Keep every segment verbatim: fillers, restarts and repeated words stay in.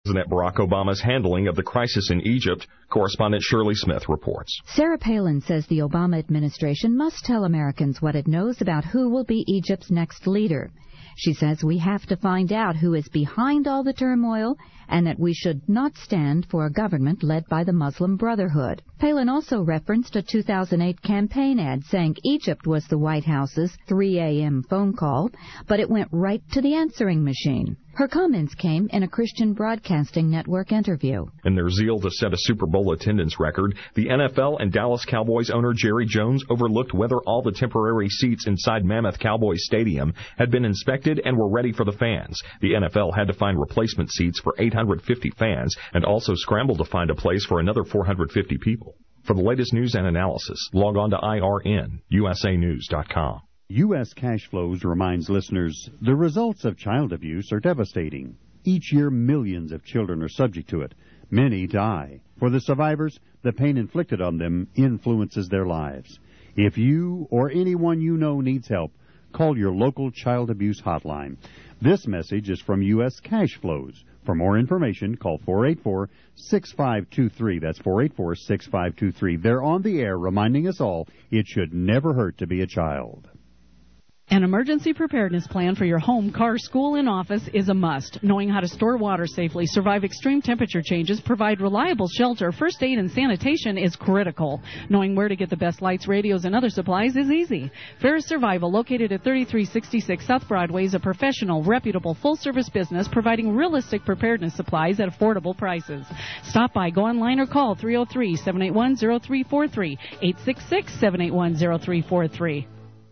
President Barack Obama's handling of the crisis in Egypt, correspondent Shirley Smith reports. Sarah Palin says the Obama administration must tell Americans what it knows about who will be Egypt's next leader. She says we have to find out who is behind all the turmoil and that we should not stand for a government led by the Muslim Brotherhood. Palin also referenced a two thousand eight campaign ad saying Egypt was the White House's three a.m. phone call, but it went right to the answering machine. Her comments came in a Christian Broadcasting Network interview. In their zeal to set a Super Bowl attendance record, the N F L and Dallas Cowboys owner Jerry Jones overlooked whether all the temporary seats inside Mammoth Cowboys Stadium had been inspected and were ready for the fans. The N F L had to find replacement seats for eight hundred fifty fans and also scrambled to find a place for another four hundred fifty people. For the latest news and analysis, log on to I R N U S A news dot com. U S Cash Flows reminds listeners the results of child abuse are devastating. Each year, millions of children are subject to it. Many die. For the survivors, the pain inflicted on them influences their lives. If you or anyone you know needs help, call your local child abuse hotline. This message is from U S Cash Flows. For more information, call four eight four, six five two three. That's four eight four, six five two three. They're on the air reminding us all it should never hurt to be a child. An emergency preparedness plan for your home, car, school, and office is a must. Knowing how to store water safely, survive extreme temperature changes, provide reliable shelter, first aid, and sanitation is critical. Knowing where to get the best lights, radios, and other supplies is easy. Ferris Survival, located at thirty-three sixty-six South Broadway, is a professional, reputable, full-service business providing realistic preparedness supplies at affordable prices. Stop by, go online, or call three oh three, seven eight one, oh three four three, eight six six, seven eight one, oh three four three.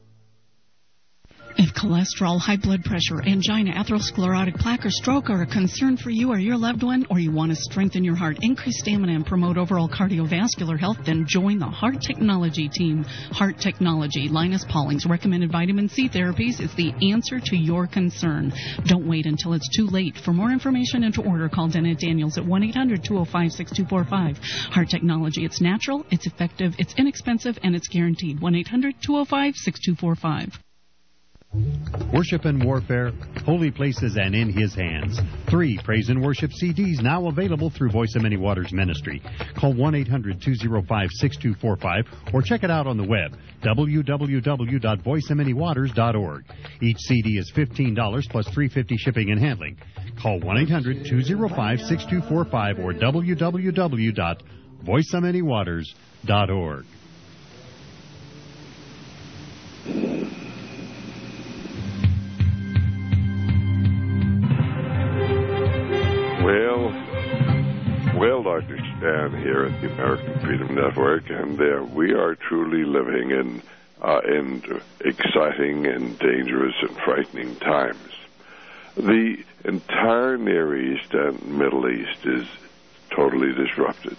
If cholesterol, high blood pressure, angina, atherosclerotic plaque, or stroke are a concern for you or your loved one, or you want to strengthen your heart, increase stamina, and promote overall cardiovascular health, then join the Heart Technology team. Heart Technology, Linus Pauling's recommended vitamin C therapies is the answer to your concern. Don't wait until it's too late. For more information and to order, call Dennett Daniels at one eight hundred, two oh five, six two four five. Heart Technology, it's natural, it's effective, it's inexpensive, and it's guaranteed. one eight hundred, two oh five, six two four five. Worship and Warfare, Holy Places and In His Hands. Three praise and worship C Ds now available through Voice of Many Waters Ministry. Call one eight hundred, two oh five, six two four five or check it out on the web, w w w dot voice of many waters dot org. Each C D is fifteen dollars plus three dollars and fifty cents shipping and handling. Call one eight hundred, two oh five, six two four five or w w w dot voice of many waters dot org. Well, well, Doctor Stan here at the American Freedom Network, and uh, we are truly living in, uh, in exciting and dangerous and frightening times. The entire Near East and Middle East is totally disrupted.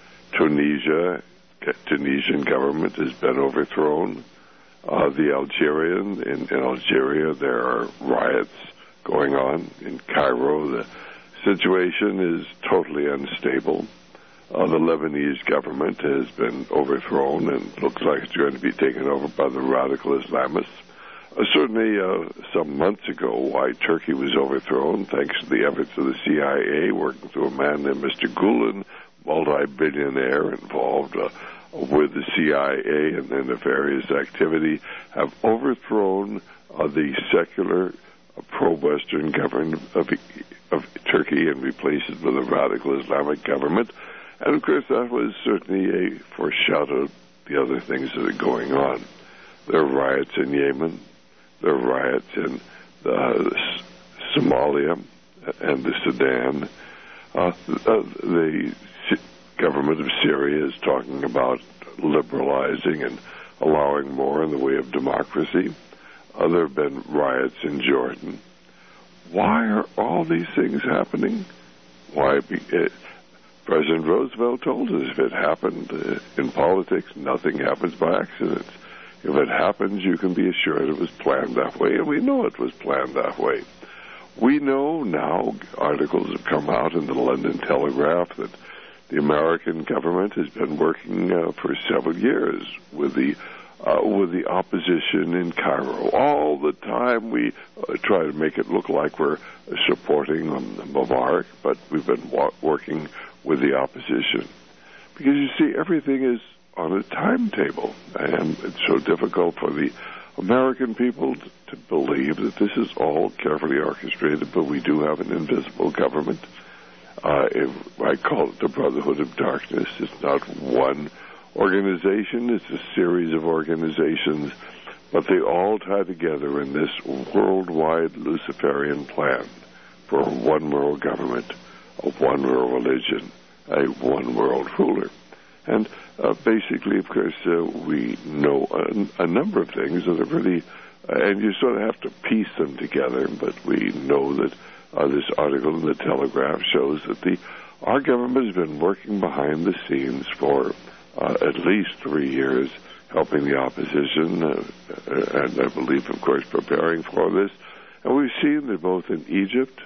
Tunisia, Tunisian government has been overthrown. Uh, the Algerian, in, in Algeria, there are riots going on. In Cairo, the situation is totally unstable. Uh, the Lebanese government has been overthrown and looks like it's going to be taken over by the radical Islamists. Uh, certainly, uh, some months ago, why Turkey was overthrown, thanks to the efforts of the C I A, working through a man named Mister Gulen, multi-billionaire involved uh, with the C I A and then nefarious activity, have overthrown uh, the secular, uh, pro-Western government of of Turkey and replace it with a radical Islamic government. And, of course, that was certainly a foreshadow of the other things that are going on. There are riots in Yemen. There are riots in uh, Somalia and the Sudan. Uh, uh, the government of Syria is talking about liberalizing and allowing more in the way of democracy. Uh, there have been riots in Jordan. Why are all these things happening? Why? It, President Roosevelt told us if it happened uh, in politics, nothing happens by accident. If it happens, you can be assured it was planned that way, and we know it was planned that way. We know now, articles have come out in the London Telegraph, that the American government has been working uh, for several years with the uh, with the opposition in Cairo. All the time we uh, try to make it look like we're supporting um, Mubarak, but we've been wa- working with the opposition. Because, you see, everything is on a timetable, and it's so difficult for the American people to, to believe that this is all carefully orchestrated, but we do have an invisible government. Uh, if I call it the Brotherhood of Darkness. It's not one organization, it's a series of organizations, but they all tie together in this worldwide Luciferian plan for a one world government, a one world religion, a one world ruler. And uh, basically, of course, uh, we know a, a number of things that are really, uh, and you sort of have to piece them together, but we know that uh, this article in the Telegraph shows that the our government has been working behind the scenes for uh, at least three years, helping the opposition, uh, and I believe, of course, preparing for this. And we've seen that both in Egypt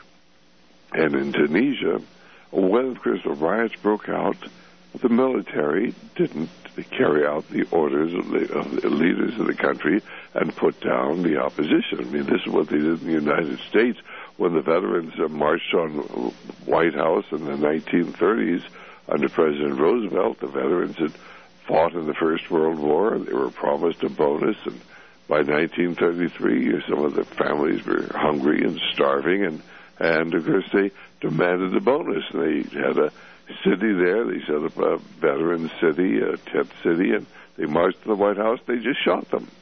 and in Tunisia, when, of course, the riots broke out, the military didn't carry out the orders of the, of the leaders of the country and put down the opposition. I mean, this is what they did in the United States when the veterans uh, marched on White House in the nineteen thirties under President Roosevelt. The veterans had fought in the First World War. They were promised a bonus, and by nineteen thirty-three, some of the families were hungry and starving, and, and of course, they demanded a bonus. They had a city there. They set up a veteran city, a tent city, and they marched to the White House. They just shot them.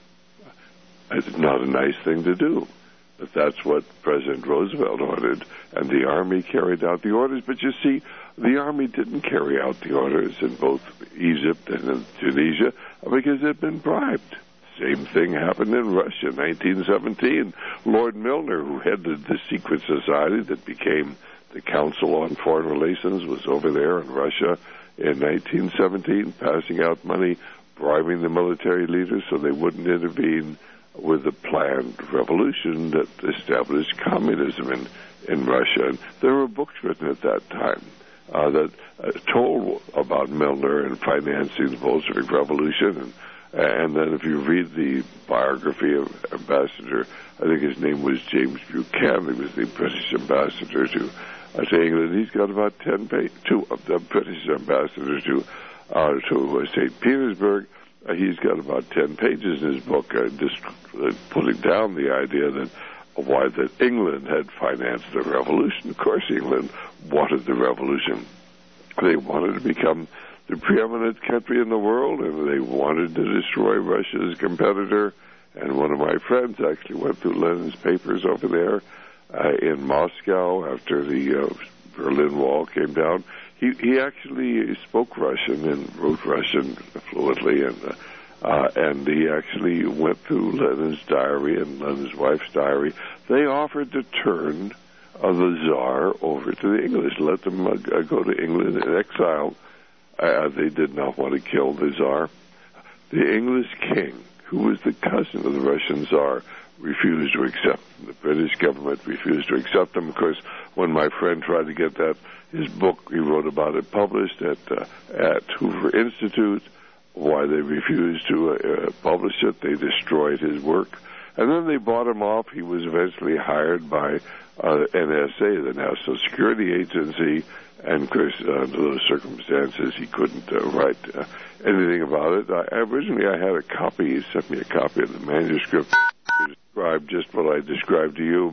It's not a nice thing to do, but that's what President Roosevelt ordered, and the Army carried out the orders. But you see, the Army didn't carry out the orders in both Egypt and in Tunisia because they'd been bribed. Same thing happened in Russia in nineteen seventeen. Lord Milner, who headed the secret society that became the Council on Foreign Relations, was over there in Russia in nineteen seventeen, passing out money, bribing the military leaders so they wouldn't intervene with the planned revolution that established communism in, in Russia. And there were books written at that time uh, that uh, told about Milner and financing the Bolshevik Revolution. And, and then if you read the biography of Ambassador, I think his name was James Buchanan, he was the British ambassador to Uh, to England. He's got about ten pages. Two of the British ambassadors to uh, to uh, Saint Petersburg. Uh, he's got about ten pages in his book, uh, just uh, putting down the idea that uh, why that England had financed the revolution. Of course, England wanted the revolution. They wanted to become the preeminent country in the world, and they wanted to destroy Russia's competitor. And one of my friends actually went through Lenin's papers over there Uh, in Moscow after the uh, Berlin Wall came down. He he actually spoke Russian and wrote Russian fluently, and uh, uh, and he actually went through Lenin's diary and Lenin's wife's diary. They offered to turn uh, the Tsar over to the English, let them uh, go to England in exile. Uh, they did not want to kill the Tsar. The English king, who was the cousin of the Russian Tsar, refused to accept them. The British government refused to accept them. Of course, when my friend tried to get that, his book, he wrote about it, published at uh, at Hoover Institute, why they refused to uh, uh, publish it. They destroyed his work. And then they bought him off. He was eventually hired by uh, N S A, the National Security Agency, and of course, uh, under those circumstances, he couldn't uh, write uh, anything about it. I, originally, I had a copy. He sent me a copy of the manuscript. Described just what I described to you,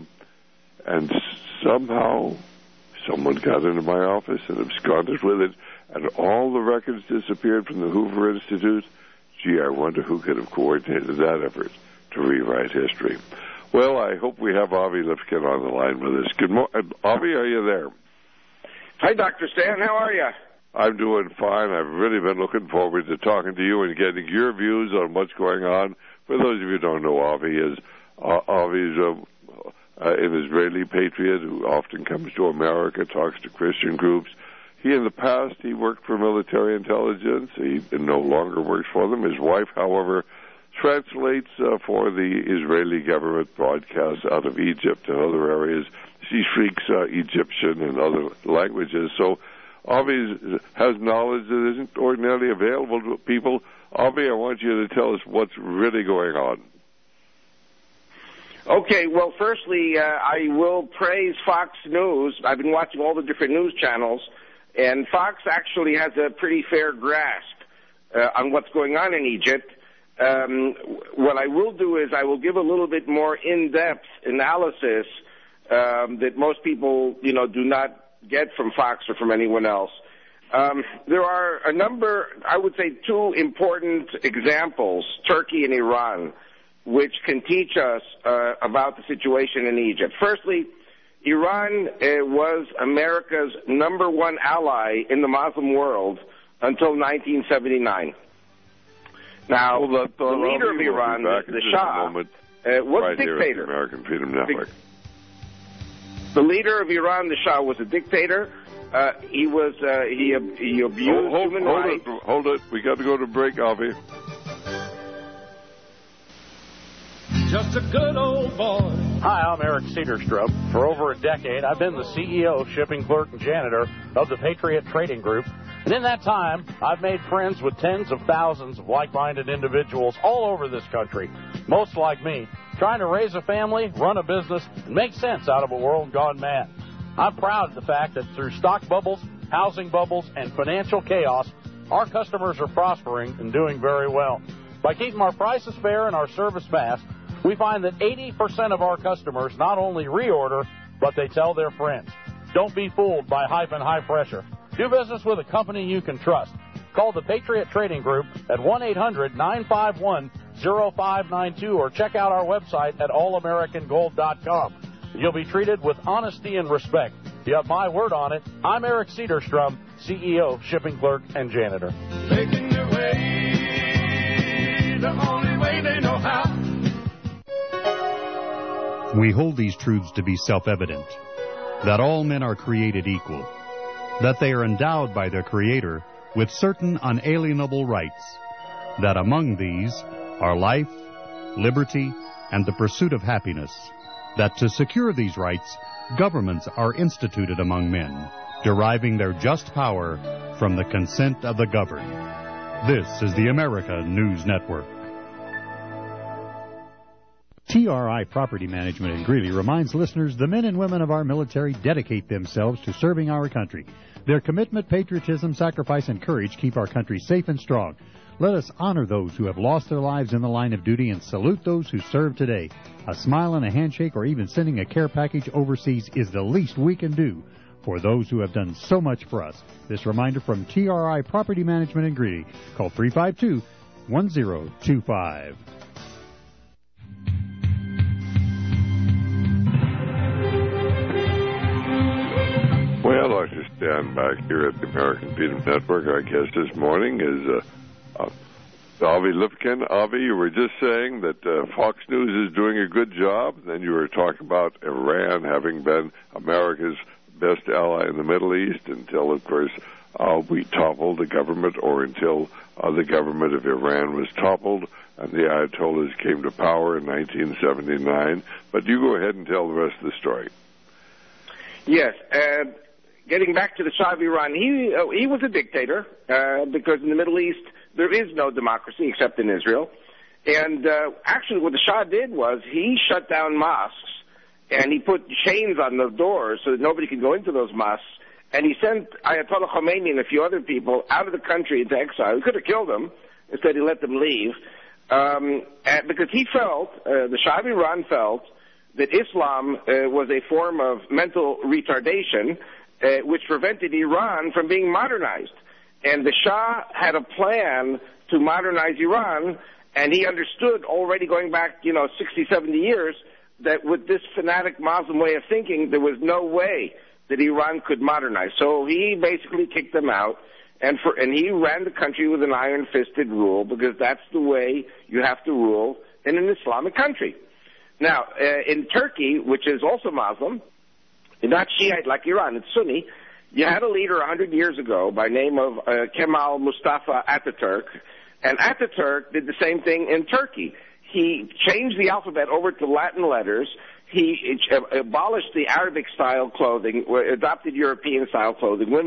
and somehow someone got into my office and absconded with it, and all the records disappeared from the Hoover Institute. Gee, I wonder who could have coordinated that effort to rewrite history. Well, I hope we have Avi Lifkin on the line with us. Good morning, Avi. Are you there? Hi, Doctor Stan. How are you? I'm doing fine. I've really been looking forward to talking to you and getting your views on what's going on. For those of you who don't know, Avi is Uh, Avi's uh, uh, an Israeli patriot who often comes to America, talks to Christian groups. He, in the past, he worked for military intelligence. He no longer works for them. His wife, however, translates uh, for the Israeli government broadcasts out of Egypt and other areas. She speaks uh, Egyptian and other languages. So Avi has knowledge that isn't ordinarily available to people. Avi, I want you to tell us what's really going on. Okay, well, firstly, uh, I will praise Fox News. I've been watching all the different news channels, and Fox actually has a pretty fair grasp uh, on what's going on in Egypt. Um, what I will do is I will give a little bit more in-depth analysis um, that most people, you know, do not get from Fox or from anyone else. Um, there are a number, I would say two important examples, Turkey and Iran, which can teach us uh, about the situation in Egypt. Firstly, Iran uh, was America's number one ally in the Muslim world until nineteen seventy-nine. Now, well, that, uh, the leader of Iran, the Shah, uh, was right a dictator. American Freedom Network. The leader of Iran, the Shah, was a dictator. Uh, he was uh, he he abused hold, hold, human hold rights. It, hold it. We got to go to break, Avi. Just a good old boy. Hi, I'm Eric Cedarstrom. For over a decade, I've been the C E O, shipping clerk, and janitor of the Patriot Trading Group. And in that time, I've made friends with tens of thousands of like-minded individuals all over this country, most like me, trying to raise a family, run a business, and make sense out of a world gone mad. I'm proud of the fact that through stock bubbles, housing bubbles, and financial chaos, our customers are prospering and doing very well. By keeping our prices fair and our service fast, we find that eighty percent of our customers not only reorder, but they tell their friends. Don't be fooled by hype and high pressure. Do business with a company you can trust. Call the Patriot Trading Group at one eight hundred nine five one oh five nine two or check out our website at all american gold dot com. You'll be treated with honesty and respect. You have my word on it. I'm Eric Cedarstrom, C E O, shipping clerk, and janitor. Making their way the only way they know how. We hold these truths to be self-evident, that all men are created equal, that they are endowed by their Creator with certain unalienable rights, that among these are life, liberty, and the pursuit of happiness, that to secure these rights, governments are instituted among men, deriving their just power from the consent of the governed. This is the America News Network. T R I Property Management in Greeley reminds listeners the men and women of our military dedicate themselves to serving our country. Their commitment, patriotism, sacrifice, and courage keep our country safe and strong. Let us honor those who have lost their lives in the line of duty and salute those who serve today. A smile and a handshake or even sending a care package overseas is the least we can do for those who have done so much for us. This reminder from T R I Property Management in Greeley. Call three five two, one zero two five. Well, I just stand back here at the American Freedom Network. Our guest this morning is uh, uh, Avi Lipkin. Avi, you were just saying that uh, Fox News is doing a good job. Then you were talking about Iran having been America's best ally in the Middle East until, of course, uh, we toppled the government, or until uh, the government of Iran was toppled and the Ayatollahs came to power in nineteen seventy-nine. But you go ahead and tell the rest of the story. Yes. Uh, getting back to the Shah of Iran, he, uh, he was a dictator uh, because in the Middle East there is no democracy except in Israel. And uh, actually what the Shah did was he shut down mosques and he put chains on the doors so that nobody could go into those mosques. And he sent Ayatollah Khomeini and a few other people out of the country into exile. He could have killed them. Instead, he let them leave. Um, and because he felt, uh, the Shah of Iran felt, that Islam uh, was a form of mental retardation uh, which prevented Iran from being modernized. And the Shah had a plan to modernize Iran, and he understood already going back, you know, sixty, seventy years, that with this fanatic Muslim way of thinking, there was no way that Iran could modernize. So he basically kicked them out, and for and he ran the country with an iron-fisted rule, because that's the way you have to rule in an Islamic country. Now, uh, in Turkey, which is also Muslim, not Shiite like Iran, it's Sunni, you had a leader one hundred years ago by name of uh, Kemal Mustafa Ataturk, and Ataturk did the same thing in Turkey. He changed the alphabet over to Latin letters. He abolished the Arabic-style clothing, adopted European-style clothing. Women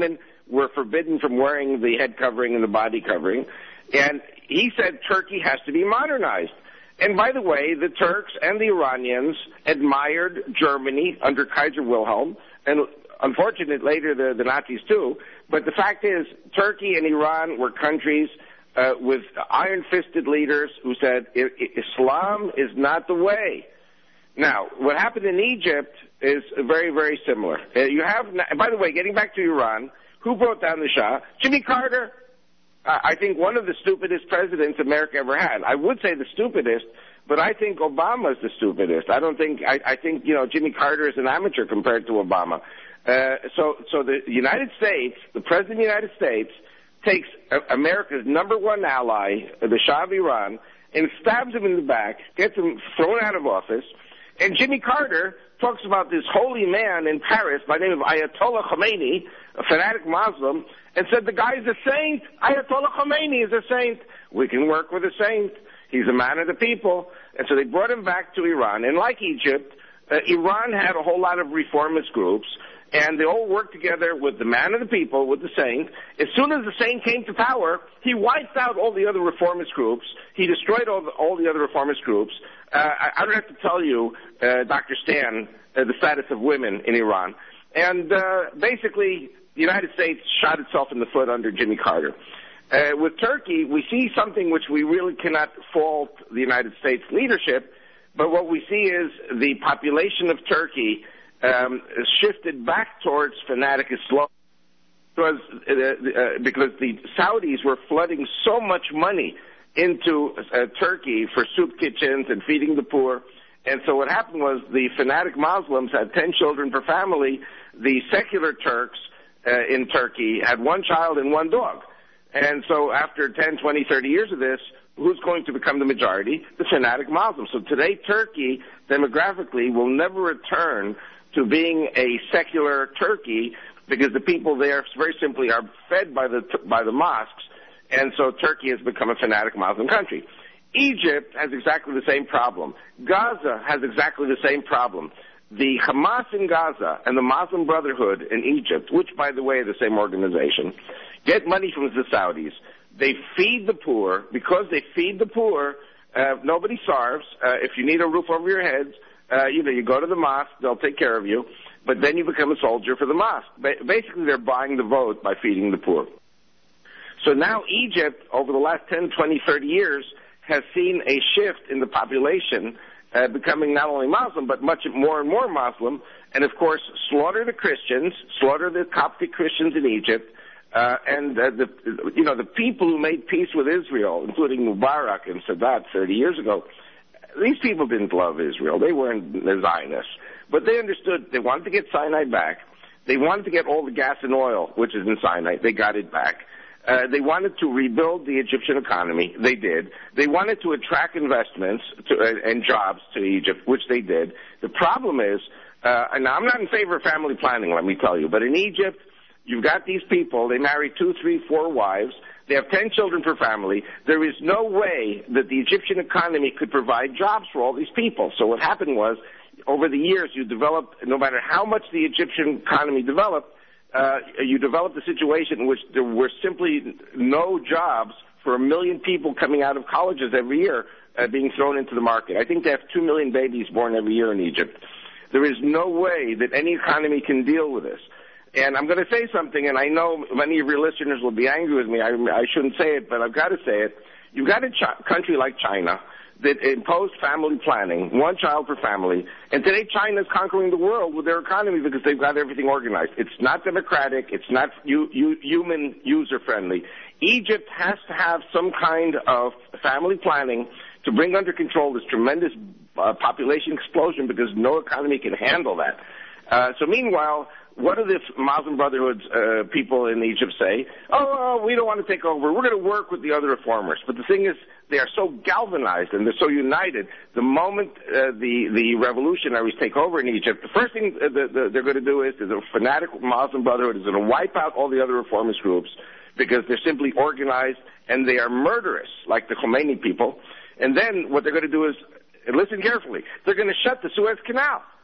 were forbidden from wearing the head covering and the body covering. And he said Turkey has to be modernized. And by the way, the Turks and the Iranians admired Germany under Kaiser Wilhelm, and unfortunately later the, the Nazis too. But the fact is, Turkey and Iran were countries uh, with iron-fisted leaders who said Islam is not the way. Now, what happened in Egypt is very, very similar. Uh, you have, and by the way, getting back to Iran, who brought down the Shah? Jimmy Carter. I think one of the stupidest presidents America ever had. I would say the stupidest, but I think Obama's the stupidest. I don't think, I, I think, you know, Jimmy Carter is an amateur compared to Obama. Uh, so, so the United States, the President of the United States, takes America's number one ally, the Shah of Iran, and stabs him in the back, gets him thrown out of office, and Jimmy Carter talks about this holy man in Paris by the name of Ayatollah Khomeini, a fanatic Muslim, and said the guy's a saint. Ayatollah Khomeini is a saint. We can work with a saint. He's a man of the people. And so they brought him back to Iran. And like Egypt, uh, Iran had a whole lot of reformist groups, and they all worked together with the man of the people, with the saint. As soon as the saint came to power, he wiped out all the other reformist groups. He destroyed all the, all the other reformist groups. Uh, I, I don't have to tell you, uh, Doctor Stan, uh, the status of women in Iran. And uh, basically, the United States shot itself in the foot under Jimmy Carter. Uh, with Turkey, we see something which we really cannot fault the United States leadership, but what we see is the population of Turkey um, shifted back towards fanatic Islam because, uh, uh, because the Saudis were flooding so much money into uh, Turkey for soup kitchens and feeding the poor. And so what happened was the fanatic Muslims had ten children per family. The secular Turks uh, in Turkey had one child and one dog. And so after ten, twenty, thirty years of this, who's going to become the majority? The fanatic Muslims. So today Turkey, demographically, will never return to being a secular Turkey because the people there very simply are fed by the by the mosques. And so Turkey has become a fanatic Muslim country. Egypt has exactly the same problem. Gaza has exactly the same problem. The Hamas in Gaza and the Muslim Brotherhood in Egypt, which, by the way, are the same organization, get money from the Saudis. They feed the poor. Because they feed the poor, uh, nobody starves. Uh, if you need a roof over your heads, uh, you know, you go to the mosque, they'll take care of you, but then you become a soldier for the mosque. Ba- basically, they're buying the vote by feeding the poor. So now Egypt, over the last ten, twenty, thirty years, has seen a shift in the population uh, becoming not only Muslim, but much more and more Muslim, and of course slaughter the Christians, slaughter the Coptic Christians in Egypt, uh, and uh, the, you know, the people who made peace with Israel, including Mubarak and Sadat thirty years ago, these people didn't love Israel. They weren't the Zionists. But they understood they wanted to get Sinai back. They wanted to get all the gas and oil, which is in Sinai. They got it back. Uh, they wanted to rebuild the Egyptian economy. They did. They wanted to attract investments to, uh, and jobs to Egypt, which they did. The problem is, uh, and I'm not in favor of family planning, let me tell you, but in Egypt, you've got these people. They marry two, three, four wives. They have ten children per family. There is no way that the Egyptian economy could provide jobs for all these people. So what happened was, over the years, you developed, no matter how much the Egyptian economy developed, Uh, you developed a situation in which there were simply no jobs for a million people coming out of colleges every year uh, being thrown into the market. I think they have two million babies born every year in Egypt. There is no way that any economy can deal with this. And I'm going to say something, and I know many of your listeners will be angry with me. I, I shouldn't say it, but I've got to say it. You've got a ch- country like China that imposed family planning, one child per family, and today China is conquering the world with their economy because they've got everything organized. It's not democratic. It's not u- u- human user-friendly. Egypt has to have some kind of family planning to bring under control this tremendous uh, population explosion because no economy can handle that. Uh, so meanwhile, what do the Muslim Brotherhood's uh, people in Egypt say? Oh, we don't want to take over. We're going to work with the other reformers. But the thing is, they are so galvanized and they're so united. The moment uh, the the revolutionaries take over in Egypt, the first thing uh, the, the, they're going to do is, is the fanatic Muslim Brotherhood is going to wipe out all the other reformist groups because they're simply organized and they are murderous, like the Khomeini people. And then what they're going to do is, and listen carefully, they're going to shut the Suez Canal.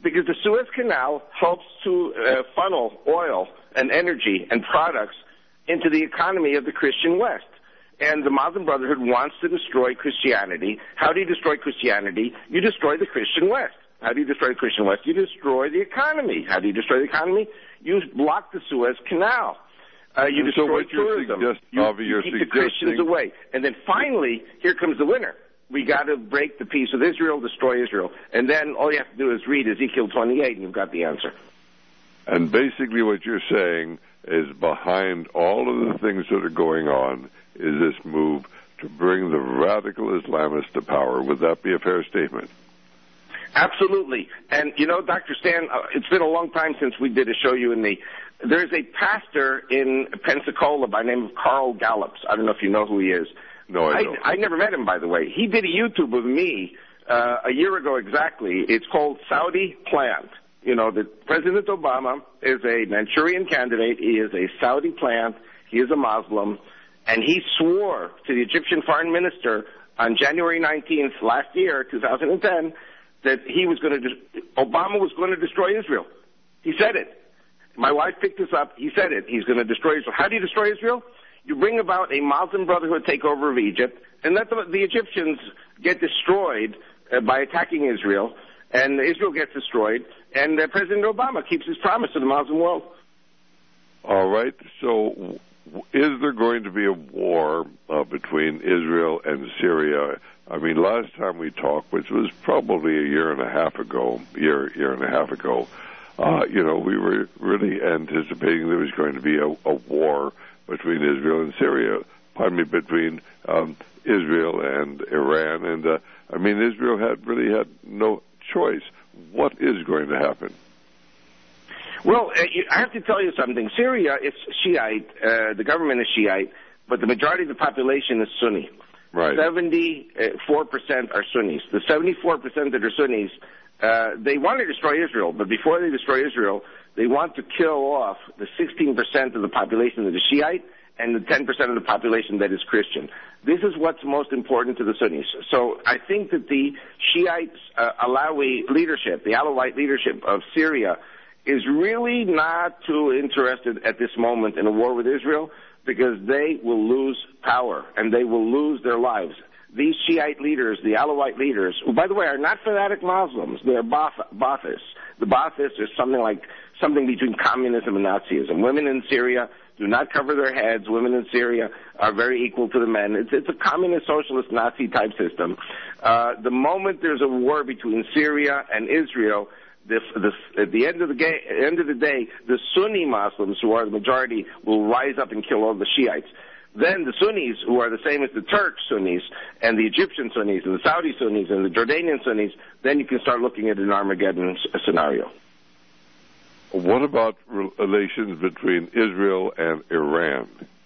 because the Suez Canal helps to uh, funnel oil and energy and products into the economy of the Christian West. And the Muslim Brotherhood wants to destroy Christianity. How do you destroy Christianity? You destroy the Christian West. How do you destroy the Christian West? You destroy the economy. How do you destroy the economy? You block the Suez Canal. Uh, you and destroy so what tourism. You're suggest- you, Avi, you're you keep the Christians away. And then finally, here comes the winner. We got to break the peace with Israel, destroy Israel. And then all you have to do is read Ezekiel twenty-eight, and you've got the answer. And basically what you're saying is behind all of the things that are going on is this move to bring the radical Islamists to power. Would that be a fair statement? Absolutely. And, you know, Doctor Stan, uh, it's been a long time since we did a show, you and me. There's a pastor in Pensacola by the name of Carl Gallups. I don't know if you know who he is. No, I I, don't. I never met him, by the way. He did a YouTube of me uh, a year ago exactly. It's called Saudi Plant. You know, that President Obama is a Manchurian candidate. He is a Saudi plant. He is a Muslim. And he swore to the Egyptian foreign minister on January nineteenth last year, two thousand ten, that he was going to, de- Obama was going to destroy Israel. He said it. My wife picked this up. He said it. He's going to destroy Israel. How do you destroy Israel? You bring about a Muslim Brotherhood takeover of Egypt, and let the, the Egyptians get destroyed uh, by attacking Israel, and Israel gets destroyed, and uh, President Obama keeps his promise to the Muslim world. All right. So is there going to be a war uh, between Israel and Syria? I mean, last time we talked, which was probably a year and a half ago, year, year and a half ago, uh, you know, we were really anticipating there was going to be a, a war between Israel and Syria, pardon me, between um, Israel and Iran. And, uh, I mean, Israel had really had no choice. What is going to happen? Well, uh, I have to tell you something. Syria is Shiite. Uh, the government is Shiite, but the majority of the population is Sunni. Right. seventy-four percent are Sunnis. The seventy-four percent that are Sunnis, uh, they want to destroy Israel, but before they destroy Israel, they want to kill off the sixteen percent of the population that is Shiite and the ten percent of the population that is Christian. This is what's most important to the Sunnis. So I think that the Shiite uh, Alawi leadership, the Alawite leadership of Syria, is really not too interested at this moment in a war with Israel, because they will lose power and they will lose their lives. These Shiite leaders, the Alawite leaders, who, by the way, are not fanatic Muslims, they're Baathists. The Baathists are something like something between communism and Nazism. Women in Syria do not cover their heads. Women in Syria are very equal to the men. It's, it's a communist, socialist, Nazi-type system. Uh, the moment there's a war between Syria and Israel, This, this, at the end of the, ga- end of the day, the Sunni Muslims, who are the majority, will rise up and kill all the Shiites. Then the Sunnis, who are the same as the Turk Sunnis, and the Egyptian Sunnis, and the Saudi Sunnis, and the Jordanian Sunnis, then you can start looking at an Armageddon scenario. What about relations between Israel and Iran?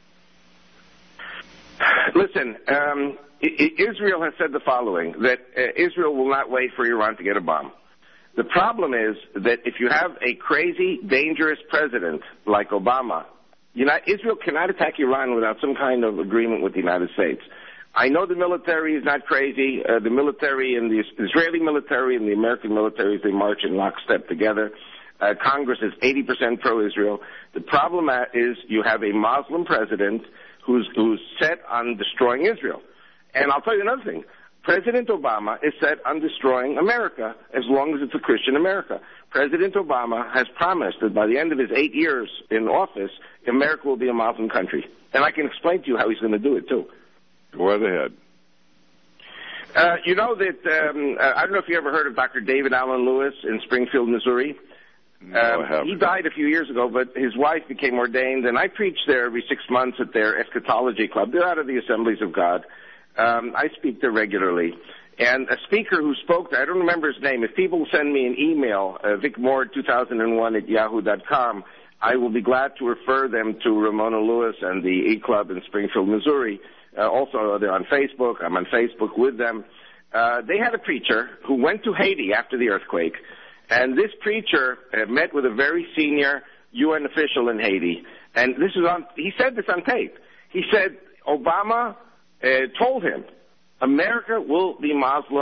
Listen, um, I- I- Israel has said the following, that uh, Israel will not wait for Iran to get a bomb. The problem is that if you have a crazy, dangerous president like Obama, you know, Israel cannot attack Iran without some kind of agreement with the United States. I know the military is not crazy. Uh, the military and the Israeli military and the American military, they march in lockstep together. Uh, Congress is eighty percent pro-Israel. The problem is you have a Muslim president who's, who's set on destroying Israel. And I'll tell you another thing. President Obama is set on destroying America as long as it's a Christian America. President Obama has promised that by the end of his eight years in office, America will be a Muslim country. And I can explain to you how he's going to do it, too. Go right ahead. Uh, you know that, um, uh, I don't know if you ever heard of Doctor David Allen Lewis in Springfield, Missouri. No, um, I haven't. He died a few years ago, but his wife became ordained, and I preach there every six months at their eschatology club. They're out of the Assemblies of God. Um, I speak there regularly. And a speaker who spoke there, I don't remember his name. If people send me an email, uh, vic moore two thousand one at yahoo dot com, I will be glad to refer them to Ramona Lewis and the E-Club in Springfield, Missouri. Uh, also, they're on Facebook. I'm on Facebook with them. Uh, they had a preacher who went to Haiti after the earthquake, and this preacher uh, met with a very senior U N official in Haiti. And this is on, he said this on tape. He said, Obama Uh, told him, America will be Muslim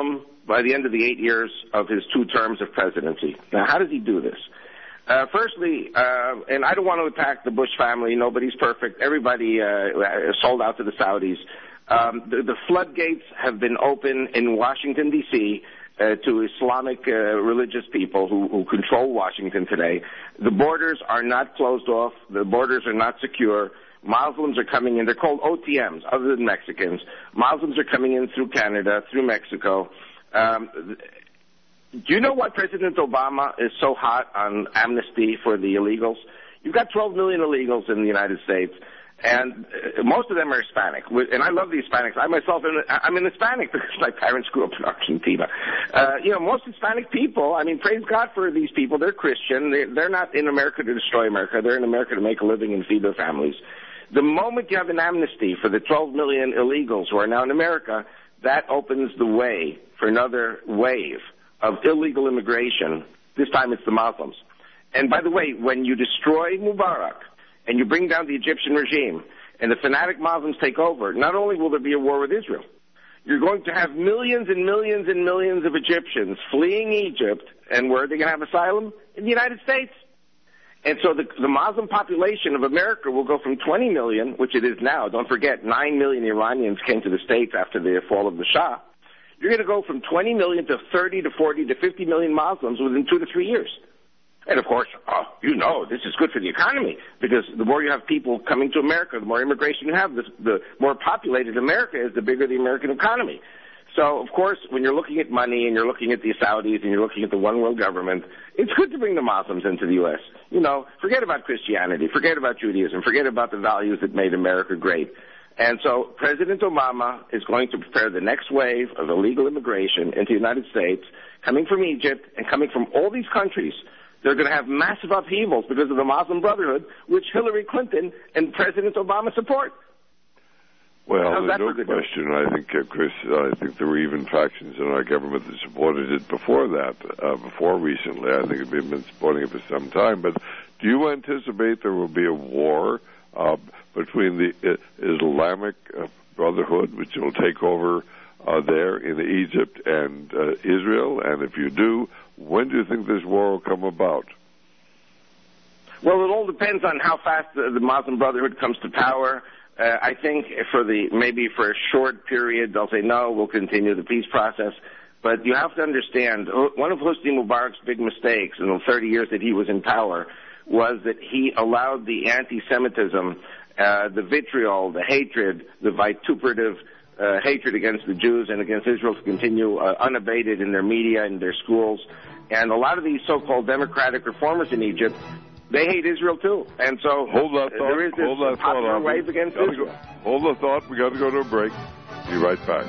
by the end of the eight years of his two terms of presidency. Now, how does he do this? Uh, firstly, uh, and I don't want to attack the Bush family. Nobody's perfect. Everybody uh, sold out to the Saudis. Um, the, the floodgates have been open in Washington, D C, uh, to Islamic uh, religious people who, who control Washington today. The borders are not closed off. The borders are not secure. Muslims are coming in. They're called O T Ms, other than Mexicans. Muslims are coming in through Canada, through Mexico. Um, do you know why President Obama is so hot on amnesty for the illegals? You've got twelve million illegals in the United States, and uh, most of them are Hispanic. And I love the Hispanics. I myself, am, I'm an Hispanic because my parents grew up in Argentina. Uh, you know, most Hispanic people, I mean, praise God for these people. They're Christian. They're, they're not in America to destroy America. They're in America to make a living and feed their families. The moment you have an amnesty for the twelve million illegals who are now in America, that opens the way for another wave of illegal immigration. This time it's the Muslims. And by the way, when you destroy Mubarak and you bring down the Egyptian regime and the fanatic Muslims take over, not only will there be a war with Israel, you're going to have millions and millions and millions of Egyptians fleeing Egypt, and where are they going to have asylum? In the United States. And so the, the Muslim population of America will go from twenty million, which it is now. Don't forget, nine million Iranians came to the States after the fall of the Shah. You're going to go from twenty million to thirty to forty to fifty million Muslims within two to three years. And, of course, oh, you know, this is good for the economy, because the more you have people coming to America, the more immigration you have, the, the more populated America is, the bigger the American economy. So, of course, when you're looking at money and you're looking at the Saudis and you're looking at the one-world government, it's good to bring the Muslims into the U S You know, forget about Christianity, forget about Judaism, forget about the values that made America great. And so President Obama is going to prepare the next wave of illegal immigration into the United States, coming from Egypt and coming from all these countries. They're going to have massive upheavals because of the Muslim Brotherhood, which Hillary Clinton and President Obama support. Well, there's no question. I think, uh, Chris, uh, I think there were even factions in our government that supported it before that, uh, before recently. I think they've been supporting it for some time. But do you anticipate there will be a war uh, between the uh, Islamic uh, Brotherhood, which will take over uh, there in Egypt, and uh, Israel? And if you do, when do you think this war will come about? Well, it all depends on how fast the, the Muslim Brotherhood comes to power. Uh, I think for the maybe for a short period they'll say no, we'll continue the peace process. But you have to understand, one of Hosni Mubarak's big mistakes in the thirty years that he was in power was that he allowed the anti-Semitism, uh, the vitriol, the hatred, the vituperative uh, hatred against the Jews and against Israel to continue uh, unabated in their media and their schools. And a lot of these so-called democratic reformers in Egypt, they hate Israel too, and so hold that thought. There is this hold that popular thought. wave against Israel. Go. Hold the thought. We got to go to a break. Be right back.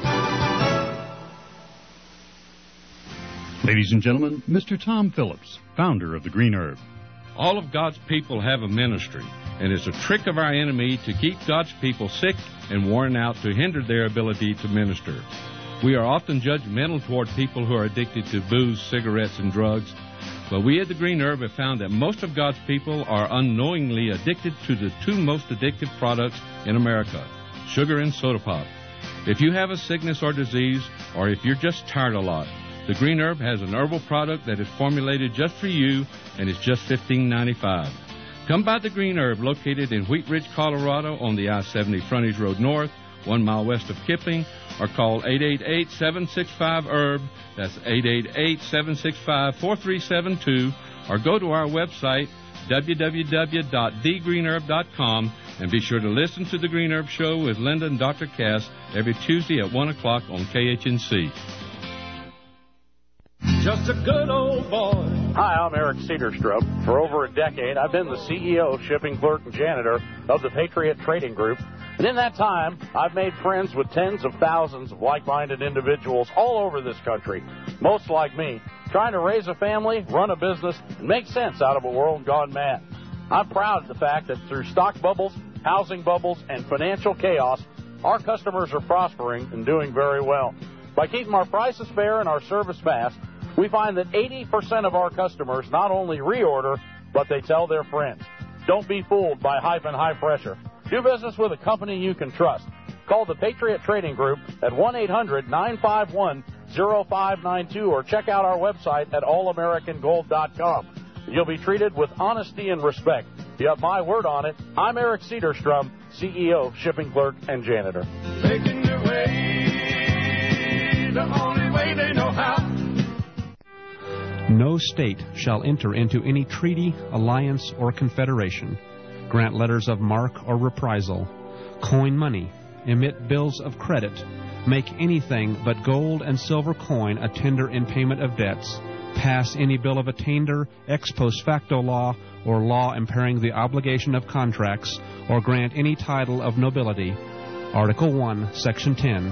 Ladies and gentlemen, Mister Tom Phillips, founder of the Green Herb. All of God's people have a ministry, and it's a trick of our enemy to keep God's people sick and worn out to hinder their ability to minister. We are often judgmental toward people who are addicted to booze, cigarettes, and drugs. But we at the Green Herb have found that most of God's people are unknowingly addicted to the two most addictive products in America, sugar and soda pop. If you have a sickness or disease, or if you're just tired a lot, the Green Herb has an herbal product that is formulated just for you, and it's just fifteen ninety-five. Come by the Green Herb, located in Wheat Ridge, Colorado, on the I seventy Frontage Road North, one mile west of Kipling, or call eight eight eight, seven six five, herb. That's eight eight eight, seven six five, four three seven two, or go to our website, w w w dot the green herb dot com, and be sure to listen to The Green Herb Show with Linda and Doctor Cass every Tuesday at one o'clock on K H N C. Just a good old boy. Hi, I'm Eric Cedarstrup. For over a decade, I've been the C E O, shipping clerk, and janitor of the Patriot Trading Group. And in that time, I've made friends with tens of thousands of like-minded individuals all over this country, most like me, trying to raise a family, run a business, and make sense out of a world gone mad. I'm proud of the fact that through stock bubbles, housing bubbles, and financial chaos, our customers are prospering and doing very well. By keeping our prices fair and our service fast, we find that eighty percent of our customers not only reorder, but they tell their friends. Don't be fooled by hype and high pressure. Do business with a company you can trust. Call the Patriot Trading Group at one eight hundred, nine five one, zero five nine two or check out our website at all american gold dot com. You'll be treated with honesty and respect. You have my word on it. I'm Eric Cedarstrom, C E O, Shipping Clerk and Janitor. Making their way the only way they know how. No state shall enter into any treaty, alliance, or confederation, grant letters of marque or reprisal, coin money, emit bills of credit, make anything but gold and silver coin a tender in payment of debts, pass any bill of attainder, ex post facto law, or law impairing the obligation of contracts, or grant any title of nobility. Article one, Section ten.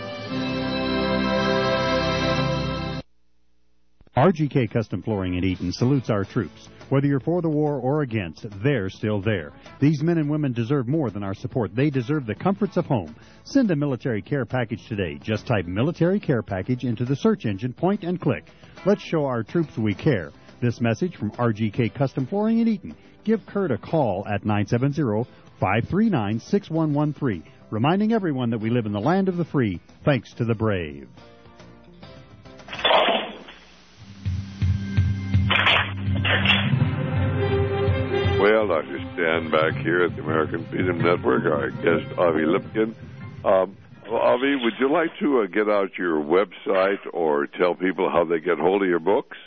R G K Custom Flooring in Eaton salutes our troops. Whether you're for the war or against, they're still there. These men and women deserve more than our support. They deserve the comforts of home. Send a military care package today. Just type military care package into the search engine, point and click. Let's show our troops we care. This message from R G K Custom Flooring in Eaton. Give Kurt a call at nine seven zero, five three nine, six one one three. Reminding everyone that we live in the land of the free, thanks to the brave. Well, Doctor Stan back here at the American Freedom Network, our guest, Avi Lipkin. Um, well, Avi, would you like to uh, get out your website or tell people how they get hold of your books?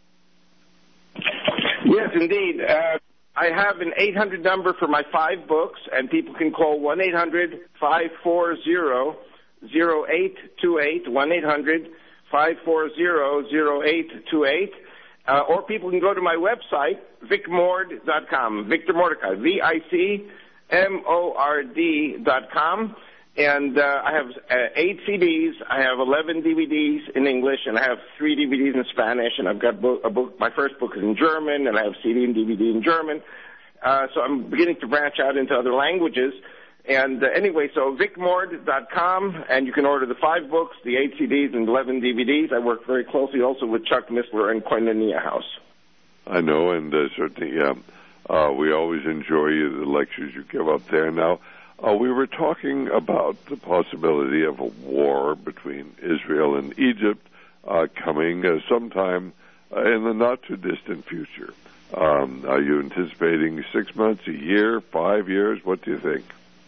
Yes, indeed. Uh, I have an eight hundred number for my five books, and people can call one eight hundred, five four zero, zero eight two eight, one eight hundred, five four zero, zero eight two eight. Uh, or people can go to my website, vic mord dot com, Victor Mordecai, V I C M O R D dot com. And uh, I have uh, eight C Ds, I have eleven D V Ds in English, and I have three D V Ds in Spanish, and I've got bo- a book, my first book is in German, and I have C D and D V D in German. Uh, so I'm beginning to branch out into other languages. And uh, anyway, so vic mord dot com, and you can order the five books, the eight C Ds, and eleven D V Ds. I work very closely also with Chuck Missler and Koinonia House. I know, and uh, certainly um, uh, we always enjoy the lectures you give up there. Now, uh, we were talking about the possibility of a war between Israel and Egypt uh, coming uh, sometime uh, in the not-too-distant future. Um, are you anticipating six months, a year, five years? What do you think?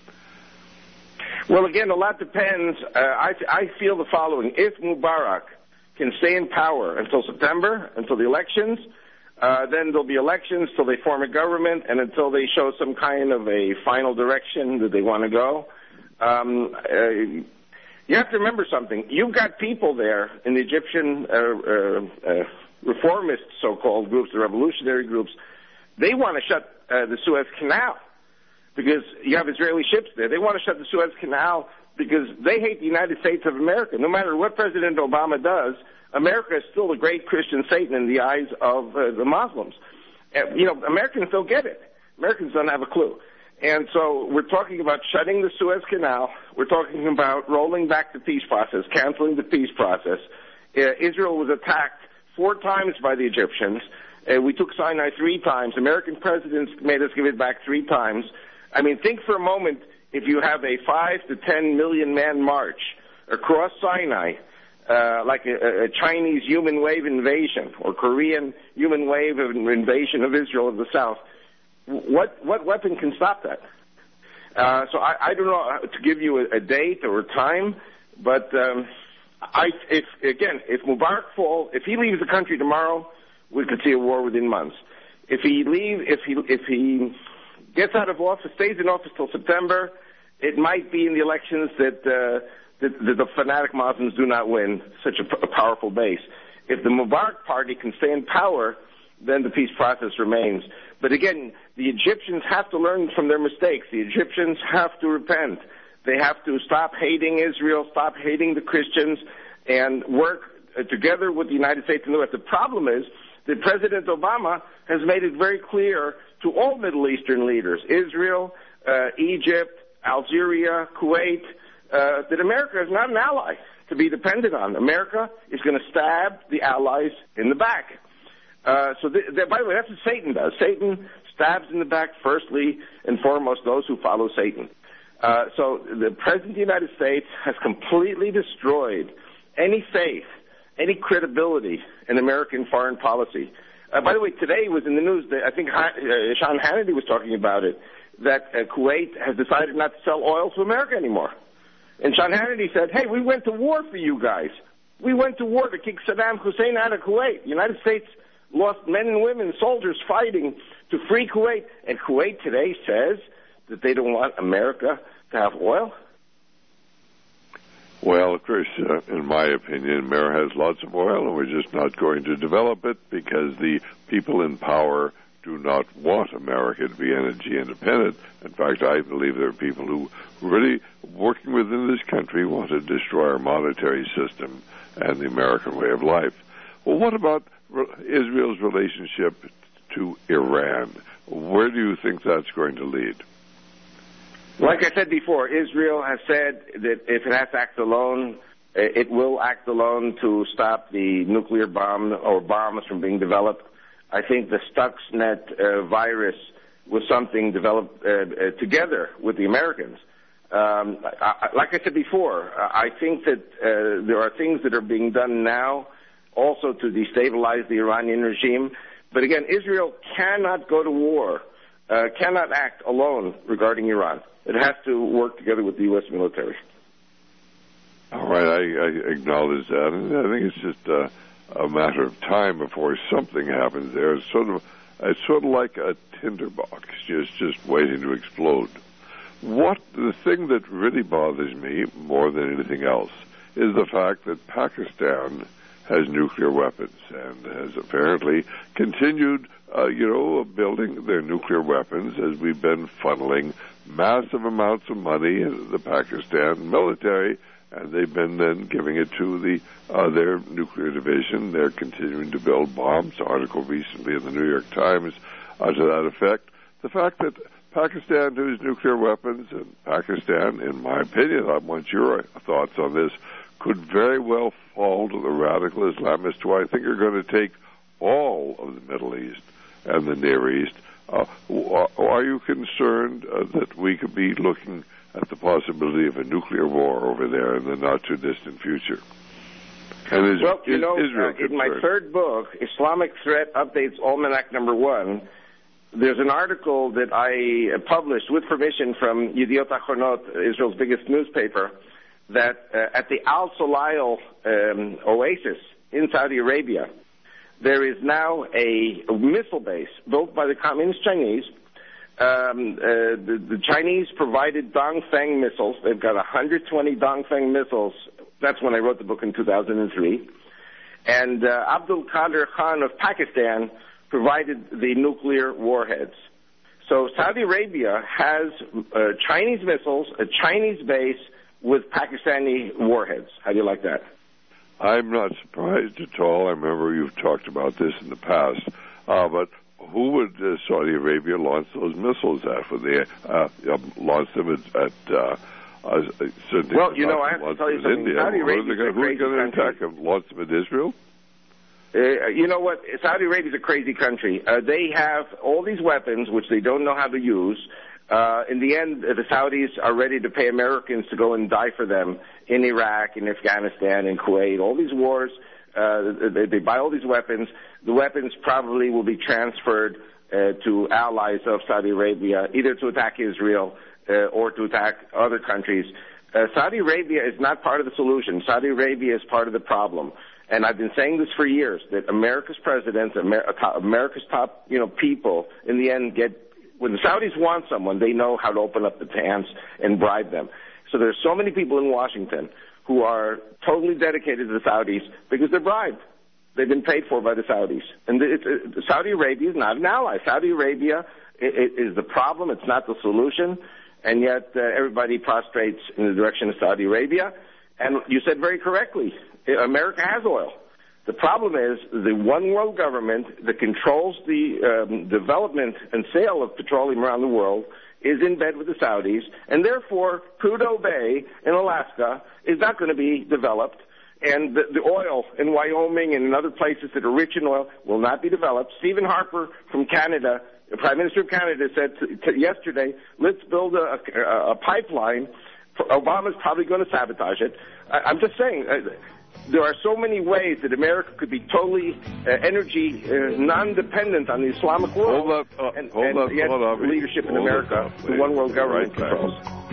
Well, again, a lot depends. Uh, I, I feel the following. If Mubarak can stay in power until September, until the elections, uh, then there'll be elections till they form a government and until they show some kind of a final direction that they want to go. Um, uh, you have to remember something. You've got people there in the Egyptian uh, uh, uh, reformist so-called groups, the revolutionary groups. They want to shut uh, the Suez Canal, because you have Israeli ships there. They want to shut the Suez Canal because they hate the United States of America. No matter what President Obama does, America is still the great Christian Satan in the eyes of uh, the Muslims. Uh, you know, Americans don't get it. Americans don't have a clue. And so we're talking about shutting the Suez Canal. We're talking about rolling back the peace process, canceling the peace process. Uh, Israel was attacked four times by the Egyptians. Uh, we took Sinai three times. American presidents made us give it back three times. I mean, think for a moment if you have a five to ten million man march across Sinai, uh, like a, a Chinese human wave invasion or Korean human wave of invasion of Israel of the South. What what weapon can stop that? Uh, so I, I don't know to give you a, a date or a time, but um, I, if again, if Mubarak fall, if he leaves the country tomorrow, we could see a war within months. If he leave, if he if he gets out of office, stays in office till September, it might be in the elections that, uh, that, that the fanatic Muslims do not win such a, a powerful base. If the Mubarak party can stay in power, then the peace process remains. But again, the Egyptians have to learn from their mistakes. The Egyptians have to repent. They have to stop hating Israel, stop hating the Christians, and work uh, together with the United States and the West. The problem is that President Obama has made it very clear to all Middle Eastern leaders, Israel, uh, Egypt, Algeria, Kuwait, uh, that America is not an ally to be dependent on. America is going to stab the allies in the back. Uh, so, th- th- by the way, that's what Satan does. Satan stabs in the back, firstly and foremost, those who follow Satan. Uh, so the President of the United States has completely destroyed any faith any credibility in American foreign policy. Uh, by the way, today was in the news that I think uh, Sean Hannity was talking about it, that uh, Kuwait has decided not to sell oil to America anymore. And Sean Hannity said, hey, we went to war for you guys. We went to war to kick Saddam Hussein out of Kuwait. The United States lost men and women, soldiers fighting to free Kuwait. And Kuwait today says that they don't want America to have oil? Well, Chris, uh, in my opinion, America has lots of oil, and we're just not going to develop it because the people in power do not want America to be energy independent. In fact, I believe there are people who really, working within this country, want to destroy our monetary system and the American way of life. Well, what about Israel's relationship to Iran? Where do you think that's going to lead? Like I said before, Israel has said that if it has to act alone, it will act alone to stop the nuclear bomb or bombs from being developed. I think the Stuxnet uh, virus was something developed uh, uh, together with the Americans. Um, I, like I said before, I think that uh, there are things that are being done now also to destabilize the Iranian regime. But again, Israel cannot go to war, uh, cannot act alone regarding Iran. It has to work together with the U S military. All right, I, I acknowledge that, and I think it's just uh, a matter of time before something happens there. It's sort of, it's sort of like a tinderbox, just just waiting to explode. What the thing that really bothers me more than anything else is the fact that Pakistan has nuclear weapons and has apparently continued, uh, you know, building their nuclear weapons as we've been funneling massive amounts of money into the Pakistan military, and they've been then giving it to the uh, their nuclear division. They're continuing to build bombs. Article recently in the New York Times uh, to that effect. The fact that Pakistan has nuclear weapons, and Pakistan, in my opinion, I want your thoughts on this, could very well fall to the radical Islamists who I think are going to take all of the Middle East and the Near East. Uh, are you concerned uh, that we could be looking at the possibility of a nuclear war over there in the not-too-distant future? And is, well, you is know, Israel uh, in my third book, Islamic Threat Updates Almanac Number One, there's an article that I published with permission from Yediot Achronot, Israel's biggest newspaper, that uh, at the Al Soleil um, oasis in Saudi Arabia, there is now a, a missile base built by the Communist Chinese. Um, uh, the, the Chinese provided Dongfeng missiles. They've got one hundred twenty Dongfeng missiles. That's when I wrote the book in two thousand three. And uh, Abdul Qadir Khan of Pakistan provided the nuclear warheads. So Saudi Arabia has uh, Chinese missiles, a Chinese base with Pakistani warheads. How do you like that? I'm not surprised at all. I remember you've talked about this in the past. Uh, but who would uh, Saudi Arabia launch those missiles at? Would they uh, launch them at... at uh, uh, well, you know, I have to tell you something. India. Saudi Arabia is a Who are crazy going to country. attack them? Launch them at Israel? Uh, you know what? Saudi Arabia is a crazy country. Uh, they have all these weapons, which they don't know how to use. Uh, in the end, the Saudis are ready to pay Americans to go and die for them in Iraq, in Afghanistan, in Kuwait. All these wars, uh, they, they buy all these weapons. The weapons probably will be transferred uh, to allies of Saudi Arabia, either to attack Israel uh, or to attack other countries. Uh, Saudi Arabia is not part of the solution. Saudi Arabia is part of the problem. And I've been saying this for years, that America's presidents, Amer- America's top, you know, people, in the end get... When the Saudis want someone, they know how to open up the pants and bribe them. So there's so many people in Washington who are totally dedicated to the Saudis because they're bribed. They've been paid for by the Saudis. And it's, it, Saudi Arabia is not an ally. Saudi Arabia is the problem. It's not the solution. And yet uh, everybody prostrates in the direction of Saudi Arabia. And you said very correctly, America has oil. The problem is the one world government that controls the um, development and sale of petroleum around the world is in bed with the Saudis, and therefore Prudhoe Bay in Alaska is not going to be developed, and the, the oil in Wyoming and in other places that are rich in oil will not be developed. Stephen Harper from Canada, the Prime Minister of Canada, said to, to yesterday, let's build a, a, a pipeline. Obama's probably going to sabotage it. I, I'm just saying... Uh, there are so many ways that America could be totally uh, energy uh, non-dependent on the Islamic world. Hold up, uh, and, hold and up, yet hold up, leadership in hold America, up, the one world government right controls.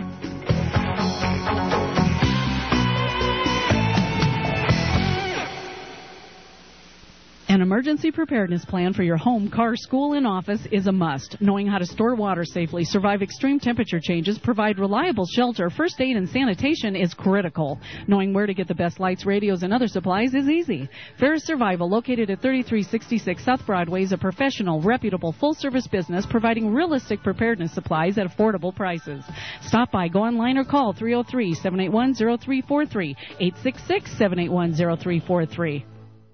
An emergency preparedness plan for your home, car, school, and office is a must. Knowing how to store water safely, survive extreme temperature changes, provide reliable shelter, first aid, and sanitation is critical. Knowing where to get the best lights, radios, and other supplies is easy. Ferris Survival, located at thirty-three sixty-six South Broadway, is a professional, reputable, full-service business providing realistic preparedness supplies at affordable prices. Stop by, go online, or call three oh three, seven eight one, oh three four three, eight six six, seven eight one, oh three four three.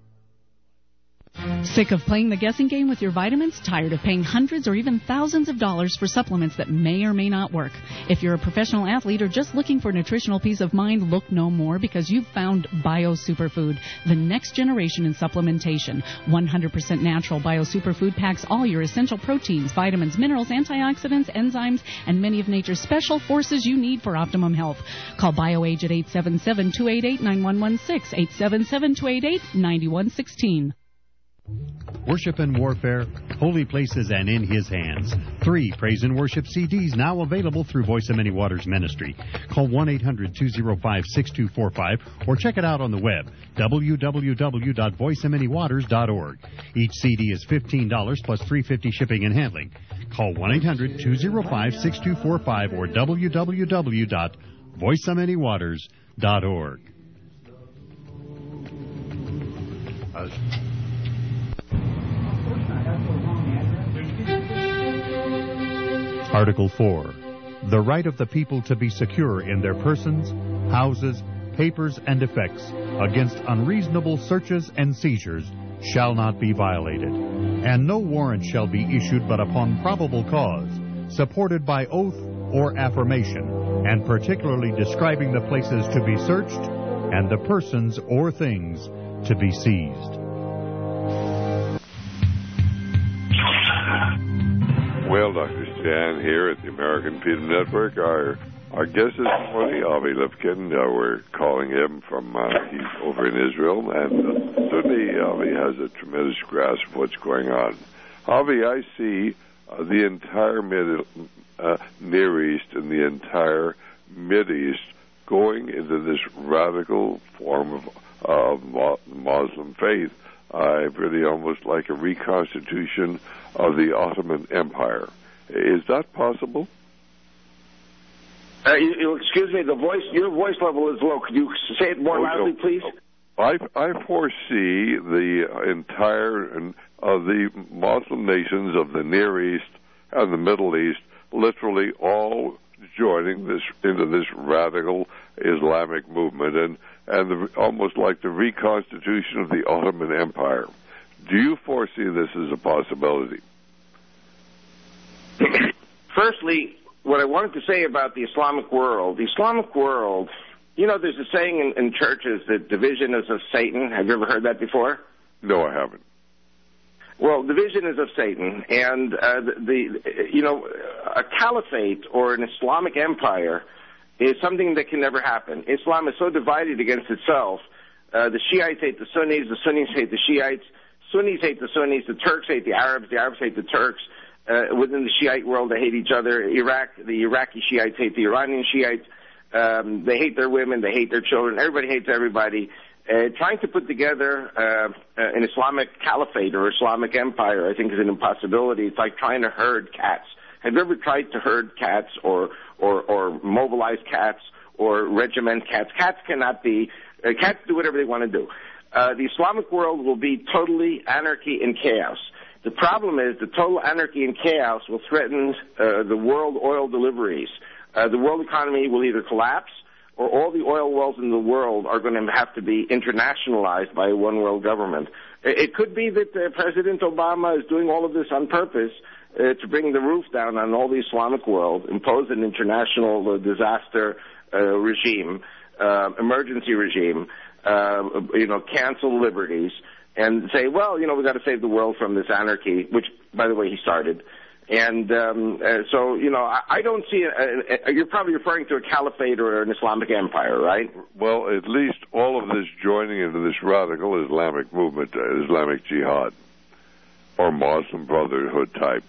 Sick of playing the guessing game with your vitamins? Tired of paying hundreds or even thousands of dollars for supplements that may or may not work? If you're a professional athlete or just looking for nutritional peace of mind, look no more, because you've found Bio Superfood, the next generation in supplementation. one hundred percent natural Bio Superfood packs all your essential proteins, vitamins, minerals, antioxidants, enzymes, and many of nature's special forces you need for optimum health. Call BioAge at eight seven seven, two eight eight, nine one one six, eight seven seven, two eight eight, nine one one six. Worship and Warfare, Holy Places and In His Hands. Three Praise and Worship C Ds now available through Voice of Many Waters Ministry. Call one eight hundred, two oh five, six two four five or check it out on the web, w w w dot voice of many waters dot org. Each C D is fifteen dollars plus three dollars and fifty cents shipping and handling. Call one eight hundred, two oh five, six two four five or w w w dot voice of many waters dot org. Uh, Article four. The right of the people to be secure in their persons, houses, papers, and effects against unreasonable searches and seizures shall not be violated, and no warrant shall be issued but upon probable cause, supported by oath or affirmation, and particularly describing the places to be searched and the persons or things to be seized. Well, Doctor Stan here at the American Freedom Network. Our our guest this morning, Avi Lifkin. Uh, we're calling him from uh, he's over in Israel, and uh, certainly Avi has a tremendous grasp of what's going on. Avi, I see uh, the entire Mid uh, Near East and the entire Mid East going into this radical form of of Muslim faith. Uh, really almost like a reconstitution of the Ottoman Empire. Is that possible? Uh, you, you, excuse me, the voice, your voice level is low. Could you say it more oh, loudly, no. please? I, I foresee the entire of uh, the Muslim nations of the Near East and the Middle East literally all joining this into this radical Islamic movement, and and the, almost like the reconstitution of the Ottoman Empire. Do you foresee this as a possibility? Firstly, what I wanted to say about the Islamic world, the Islamic world, you know, there's a saying in, in churches that division is of Satan. Have you ever heard that before? No, I haven't. Well, division is of Satan, and uh, the, the, you know, a caliphate or an Islamic empire is something that can never happen. Islam is so divided against itself. Uh, the Shiites hate the Sunnis, the Sunnis hate the Shiites, Sunnis hate the Sunnis, the Turks hate the Arabs, the Arabs hate the Turks. Uh, within the Shiite world, they hate each other. Iraq, the Iraqi Shiites hate the Iranian Shiites. Um, they hate their women, they hate their children. Everybody hates everybody. Uh, trying to put together uh, an Islamic caliphate or Islamic empire, I think, is an impossibility. It's like trying to herd cats. Have you ever tried to herd cats or or, or mobilize cats or regiment cats? Cats cannot be. Uh, cats do whatever they want to do. Uh, the Islamic world will be totally anarchy and chaos. The problem is the total anarchy and chaos will threaten uh, the world oil deliveries. Uh, the world economy will either collapse, or all the oil wells in the world are going to have to be internationalized by a one-world government. It could be that uh, President Obama is doing all of this on purpose uh, to bring the roof down on all the Islamic world, impose an international uh, disaster uh, regime, uh, emergency regime, uh, you know, cancel liberties, and say, well, you know, we've got to save the world from this anarchy, which, by the way, he started. And um, uh, so, you know, I, I don't see, a, a, you're probably referring to a caliphate or an Islamic empire, right? Well, at least all of this joining into this radical Islamic movement, uh, Islamic Jihad, or Muslim Brotherhood type.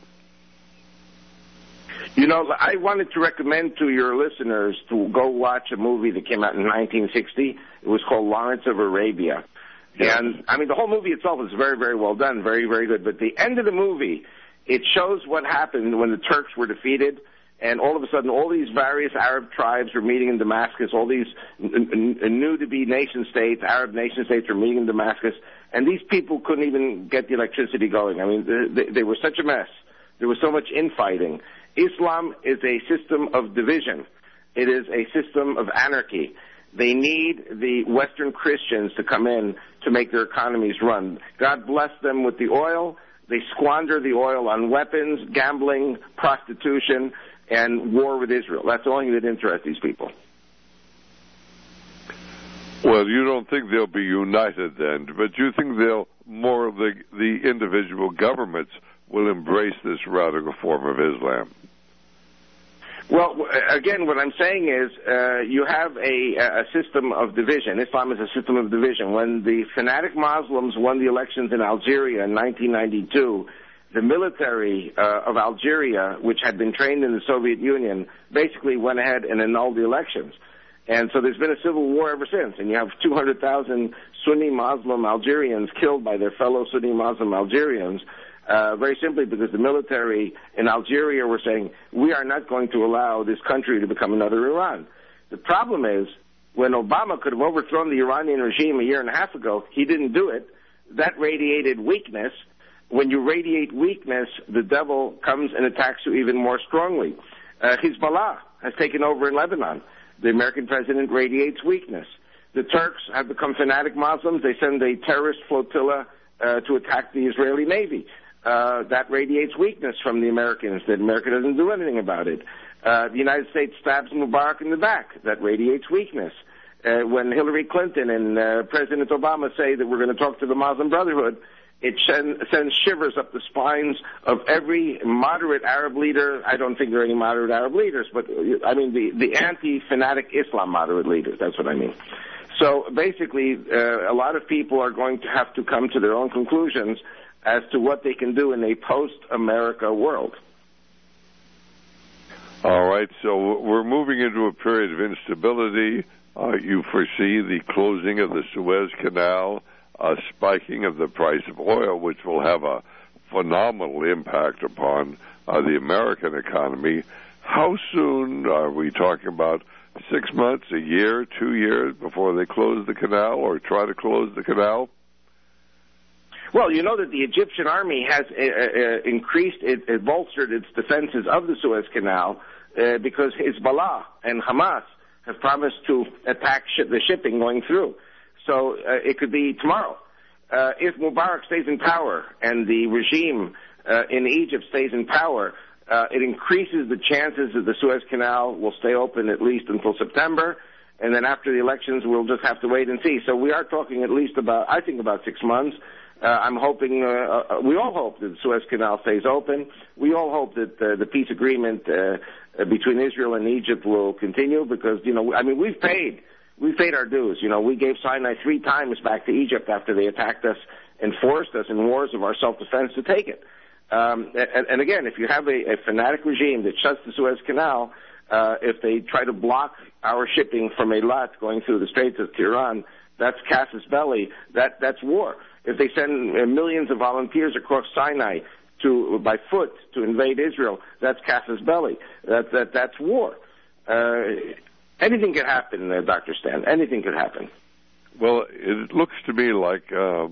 You know, I wanted to recommend to your listeners to go watch a movie that came out in nineteen sixty. It was called Lawrence of Arabia. Yeah. And, I mean, the whole movie itself is very, very well done, very, very good. But the end of the movie, it shows what happened when the Turks were defeated, and all of a sudden all these various Arab tribes were meeting in Damascus, all these new-to-be nation-states, Arab nation-states were meeting in Damascus, and these people couldn't even get the electricity going. I mean, they, they were such a mess. There was so much infighting. Islam is a system of division. It is a system of anarchy. They need the Western Christians to come in to make their economies run. God bless them with the oil. They squander the oil on weapons, gambling, prostitution, and war with Israel. That's the only thing that interests these people. Well, you don't think they'll be united then, but you think they'll more of the the individual governments will embrace this radical form of Islam? Well, again, what I'm saying is uh, you have a, a system of division. Islam is a system of division. When the fanatic Muslims won the elections in Algeria in nineteen ninety-two, the military uh, of Algeria, which had been trained in the Soviet Union, basically went ahead and annulled the elections. And so there's been a civil war ever since. And you have two hundred thousand Sunni Muslim Algerians killed by their fellow Sunni Muslim Algerians, Uh, very simply because the military in Algeria were saying, we are not going to allow this country to become another Iran. The problem is, when Obama could have overthrown the Iranian regime a year and a half ago, he didn't do it. That radiated weakness. When you radiate weakness, the devil comes and attacks you even more strongly. Uh, Hezbollah has taken over in Lebanon. The American president radiates weakness. The Turks have become fanatic Muslims. They send a terrorist flotilla uh, to attack the Israeli Navy. Uh, that radiates weakness from the Americans, that America doesn't do anything about it. Uh, the United States stabs Mubarak in the back. That radiates weakness. Uh, when Hillary Clinton and uh, President Obama say that we're going to talk to the Muslim Brotherhood, it send, sends shivers up the spines of every moderate Arab leader. I don't think there are any moderate Arab leaders, but I mean the, the anti-fanatic Islam moderate leaders. That's what I mean. So basically, uh, a lot of people are going to have to come to their own conclusions as to what they can do in a post-America world. All right, so we're moving into a period of instability. Uh, you foresee the closing of the Suez Canal, a spiking of the price of oil, which will have a phenomenal impact upon uh, the American economy. How soon are we talking about? Six months, a year, two years before they close the canal or try to close the canal? Well, you know that the Egyptian army has uh, uh, increased, it, it bolstered its defenses of the Suez Canal uh, because Hezbollah and Hamas have promised to attack sh- the shipping going through. So uh, it could be tomorrow. Uh, if Mubarak stays in power and the regime uh, in Egypt stays in power, uh, it increases the chances that the Suez Canal will stay open at least until September. And then after the elections, we'll just have to wait and see. So we are talking at least about, I think, about six months. Uh, I'm hoping, uh, uh, we all hope that the Suez Canal stays open. We all hope that uh, the peace agreement uh, between Israel and Egypt will continue because, you know, I mean, we've paid, we've paid our dues. You know, we gave Sinai three times back to Egypt after they attacked us and forced us in wars of our self-defense to take it. Um, and, and again, if you have a, a fanatic regime that shuts the Suez Canal, uh, if they try to block our shipping from Eilat going through the Straits of Tiran, that's casus belli. That, that's war. If they send millions of volunteers across Sinai to by foot to invade Israel, that's casus belli. That, that, that's war. Uh, anything could happen, uh, Doctor Stan. Anything could happen. Well, it looks to me like uh,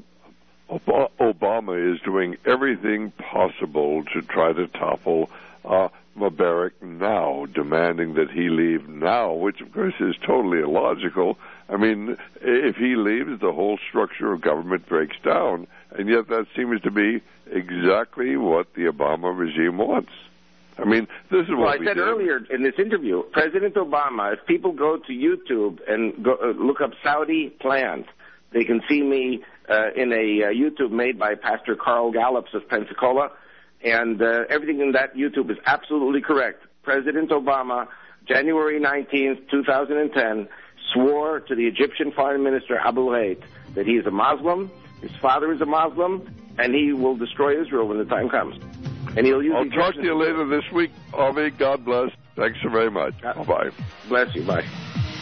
Obama is doing everything possible to try to topple uh, Mubarak now, demanding that he leave now, which, of course, is totally illogical. I mean, if he leaves, the whole structure of government breaks down, and yet that seems to be exactly what the Obama regime wants. I mean, this is what well, I we said did. earlier in this interview, President Obama, if people go to YouTube and go, uh, look up Saudi plans, they can see me uh, in a uh, YouTube made by Pastor Carl Gallups of Pensacola. And uh, everything in that YouTube is absolutely correct. President Obama, January nineteenth, two thousand ten, swore to the Egyptian Foreign Minister Abu Hayt that he is a Muslim, his father is a Muslim, and he will destroy Israel when the time comes. And he'll use I'll talk to you later this week, Avi. God bless. Thanks so very much. Uh, Bye-bye. Bless you. Bye.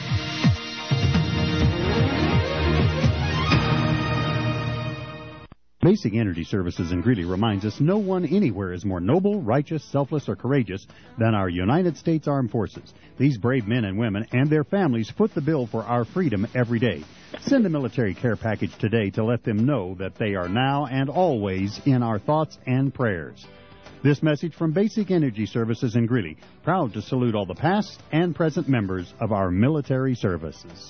Basic Energy Services in Greeley reminds us no one anywhere is more noble, righteous, selfless, or courageous than our United States Armed Forces. These brave men and women and their families foot the bill for our freedom every day. Send a military care package today to let them know that they are now and always in our thoughts and prayers. This message from Basic Energy Services in Greeley, proud to salute all the past and present members of our military services.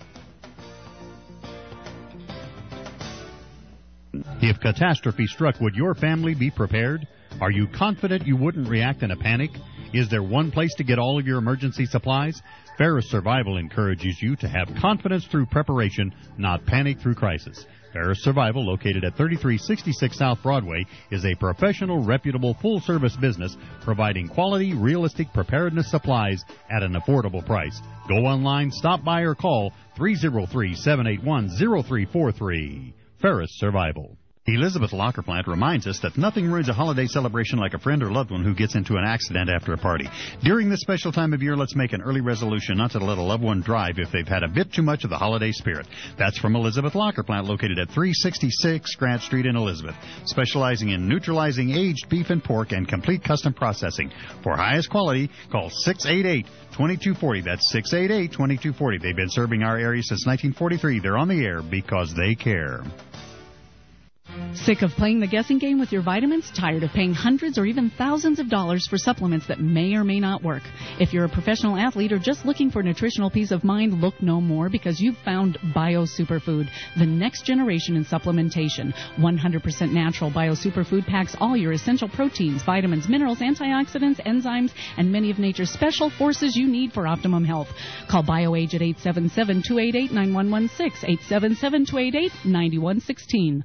If catastrophe struck, would your family be prepared? Are you confident you wouldn't react in a panic? Is there one place to get all of your emergency supplies? Ferris Survival encourages you to have confidence through preparation, not panic through crisis. Ferris Survival, located at thirty-three sixty-six South Broadway, is a professional, reputable, full-service business providing quality, realistic preparedness supplies at an affordable price. Go online, stop by, or call three oh three, seven eight one, oh three four three. Ferris Survival. Elizabeth Locker Plant reminds us that nothing ruins a holiday celebration like a friend or loved one who gets into an accident after a party. During this special time of year, let's make an early resolution not to let a loved one drive if they've had a bit too much of the holiday spirit. That's from Elizabeth Locker Plant, located at three sixty-six Grant Street in Elizabeth, specializing in neutralizing aged beef and pork and complete custom processing. For highest quality, call six eight eight, two two four zero. That's six eight eight, two two four zero. They've been serving our area since nineteen forty-three. They're on the air because they care. Sick of playing the guessing game with your vitamins? Tired of paying hundreds or even thousands of dollars for supplements that may or may not work? If you're a professional athlete or just looking for nutritional peace of mind, look no more, because you've found Bio Superfood, the next generation in supplementation. one hundred percent natural Bio Superfood packs all your essential proteins, vitamins, minerals, antioxidants, enzymes, and many of nature's special forces you need for optimum health. Call BioAge at eight seven seven, two eight eight, nine one one six, eight seven seven, two eight eight, nine one one six.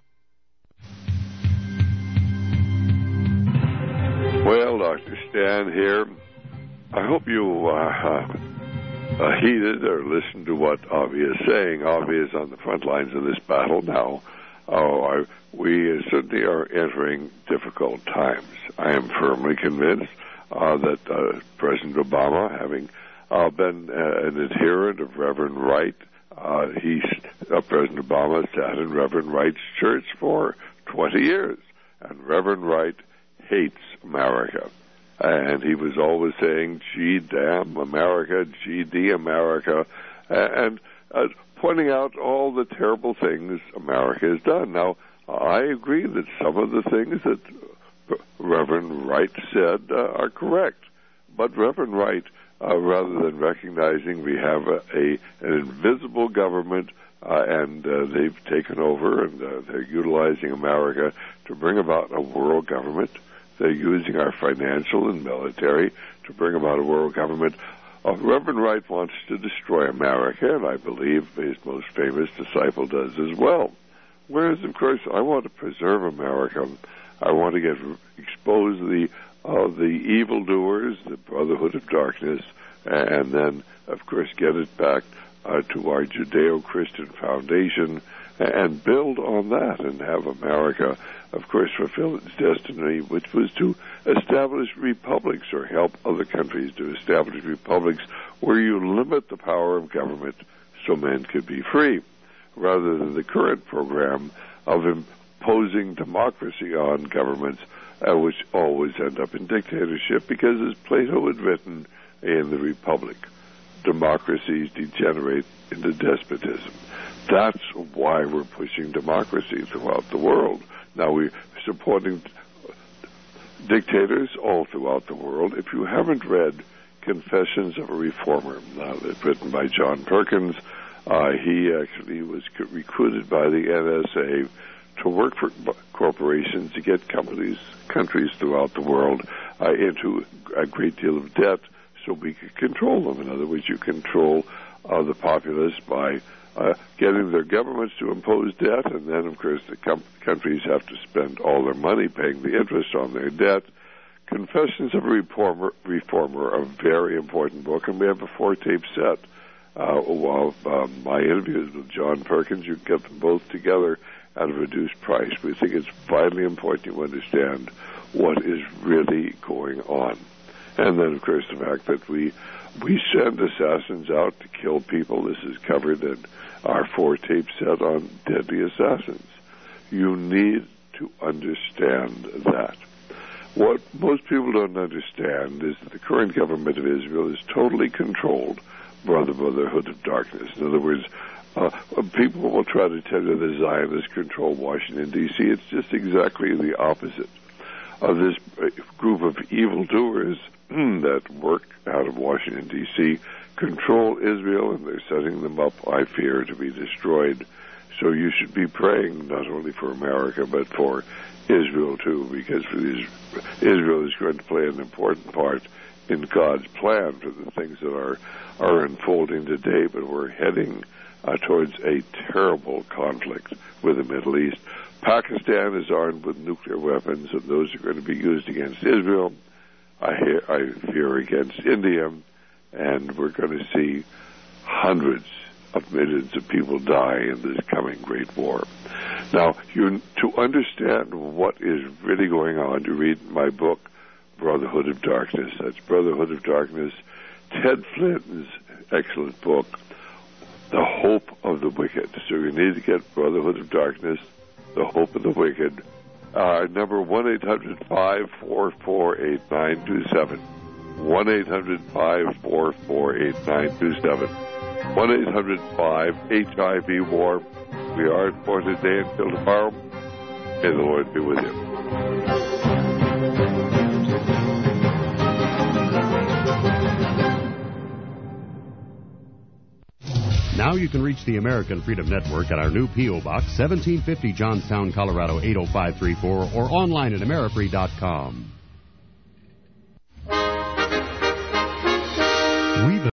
Well, Doctor Stan here. I hope you uh, uh, heeded or listened to what Avi is saying. Avi is on the front lines of this battle now. Oh, I, we certainly are entering difficult times. I am firmly convinced uh, that uh, President Obama, having uh, been uh, an adherent of Reverend Wright, uh, he's, uh, President Obama sat in Reverend Wright's church for twenty years, and Reverend Wright hates America. And he was always saying, gee, damn America, G D America, and uh, pointing out all the terrible things America has done. Now, I agree that some of the things that Reverend Wright said uh, are correct. But Reverend Wright, uh, rather than recognizing we have a, a an invisible government, Uh, and uh, they've taken over, and uh, they're utilizing America to bring about a world government. They're using our financial and military to bring about a world government. Uh, Reverend Wright wants to destroy America, and I believe his most famous disciple does as well. Whereas, of course, I want to preserve America. I want to get expose the uh, the evildoers, the Brotherhood of Darkness, and then, of course, get it back Uh, to our Judeo-Christian foundation, and build on that and have America, of course, fulfill its destiny, which was to establish republics or help other countries to establish republics where you limit the power of government so men could be free, rather than the current program of imposing democracy on governments, uh, which always end up in dictatorship, because as Plato had written in the Republic, democracies degenerate into despotism. That's why we're pushing democracy throughout the world. Now, we're supporting dictators all throughout the world. If you haven't read Confessions of a Reformer, now that's written by John Perkins, uh, he actually was recruited by the N S A to work for corporations to get companies, countries throughout the world uh, into a great deal of debt, so we could control them. In other words, you control uh, the populace by uh, getting their governments to impose debt, and then, of course, the com- countries have to spend all their money paying the interest on their debt. Confessions of a Reformer, Reformer, a very important book, and we have a four-tape set uh, of uh, my interviews with John Perkins. You can get them both together at a reduced price. We think it's vitally important you understand what is really going on. And then, of course, the fact that we we send assassins out to kill people. This is covered in our four-tape set on deadly assassins. You need to understand that. What most people don't understand is that the current government of Israel is totally controlled by the Brotherhood of Darkness. In other words, uh, people will try to tell you the Zionists control Washington, D C It's just exactly the opposite. Of this group of evildoers that work out of Washington, D C, control Israel, and they're setting them up, I fear, to be destroyed. So you should be praying not only for America, but for Israel, too, because for these, Israel is going to play an important part in God's plan for the things that are, are unfolding today, but we're heading uh, towards a terrible conflict with the Middle East. Pakistan is armed with nuclear weapons, and those are going to be used against Israel. I, hear, I fear against India, and we're going to see hundreds of millions of people die in this coming great war. Now, you, to understand what is really going on, you read my book, Brotherhood of Darkness. That's Brotherhood of Darkness. Ted Flynn's excellent book, The Hope of the Wicked. So you need to get Brotherhood of Darkness, The Hope of the Wicked. Uh, number one eight hundred five four four eight nine two seven. one eight hundred five four four eight nine two seven. one eight hundred five H I V war. We are for today until tomorrow. May the Lord be with you. Now you can reach the American Freedom Network at our new P O. Box, seventeen fifty Johnstown, Colorado, eight oh five three four, or online at amerifree dot com.